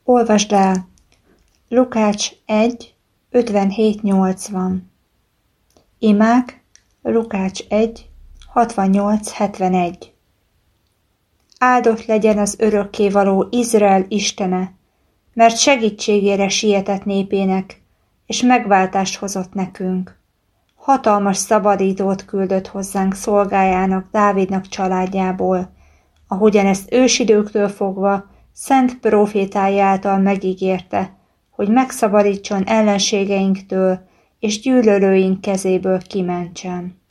Olvasd el! Lukács 1, 57-80. Imák, Lukács 1, 68-71. Áldott legyen az örökkévaló Izrael Istene, mert segítségére sietett népének, és megváltást hozott nekünk. Hatalmas szabadítót küldött hozzánk szolgájának, Dávidnak családjából, ahogyan ezt ősidőktől fogva szent prófétái által megígérte, hogy megszabadítson ellenségeinktől és gyűlölőink kezéből kimentsen.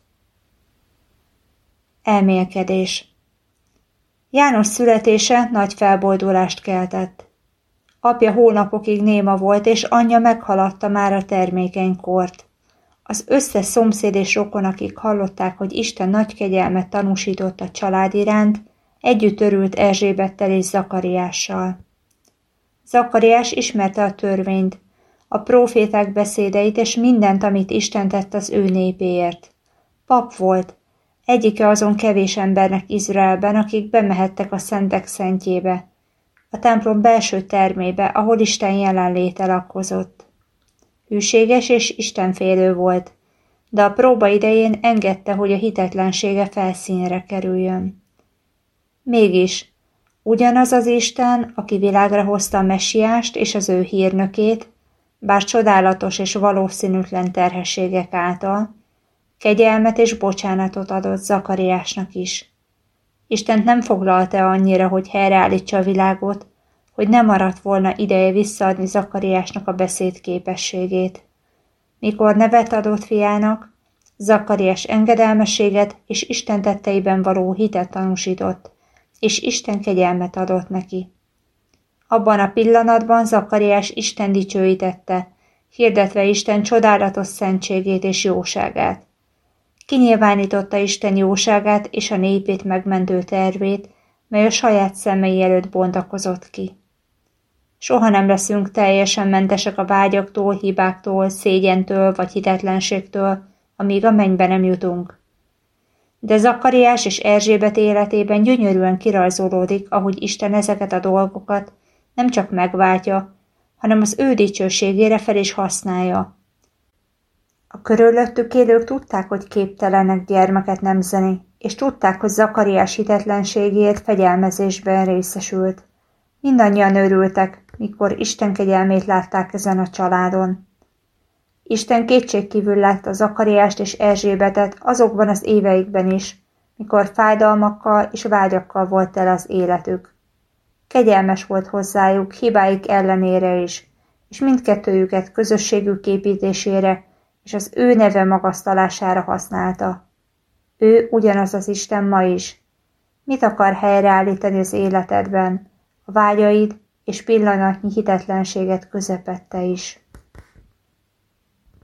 Elmélkedés. János születése nagy felboldulást keltett. Apja hónapokig néma volt, és anyja meghaladta már a termékeny kort. Az összes szomszéd és rokon, akik hallották, hogy Isten nagy kegyelmet tanúsított a család iránt, együtt örült Erzsébettel és Zakariással. Zakariás ismerte a törvényt, a próféták beszédeit és mindent, amit Isten tett az ő népéért. Pap volt, egyike azon kevés embernek Izraelben, akik bemehettek a szentek szentjébe, a templom belső termébe, ahol Isten jelenléte lakozott. Hűséges és istenfélő volt, de a próba idején engedte, hogy a hitetlensége felszínre kerüljön. Mégis, ugyanaz az Isten, aki világra hozta a messiást és az ő hírnökét, bár csodálatos és valószínűtlen terhességek által, kegyelmet és bocsánatot adott Zakariásnak is. Istent nem foglalta annyira, hogy helyreállítsa a világot, hogy nem maradt volna ideje visszaadni Zakariásnak a beszéd képességét. Mikor nevet adott fiának, Zakariás engedelmességet és Isten tetteiben való hitet tanúsított, és Isten kegyelmet adott neki. Abban a pillanatban Zakariás Isten dicsőítette, hirdetve Isten csodálatos szentségét és jóságát. Kinyilvánította Isten jóságát és a népét megmentő tervét, mely a saját szemei előtt bontakozott ki. Soha nem leszünk teljesen mentesek a vágyaktól, hibáktól, szégyentől vagy hitetlenségtől, amíg a mennybe nem jutunk. De Zakariás és Erzsébet életében gyönyörűen kirajzolódik, ahogy Isten ezeket a dolgokat nem csak megváltja, hanem az ő dicsőségére fel is használja. A körülöttük élők tudták, hogy képtelenek gyermeket nemzeni, és tudták, hogy Zakariás hitetlenségért fegyelmezésben részesült. Mindannyian örültek, mikor Isten kegyelmét látták ezen a családon. Isten kétségkívül látta Zakariást és Erzsébetet azokban az éveikben is, mikor fájdalmakkal és vágyakkal volt tele az életük. Kegyelmes volt hozzájuk, hibáik ellenére is, és mindkettőjüket közösségük építésére és az ő neve magasztalására használta. Ő ugyanaz az Isten ma is. Mit akar helyreállítani az életedben, a vágyaid és pillanatnyi hitetlenséget közepette is?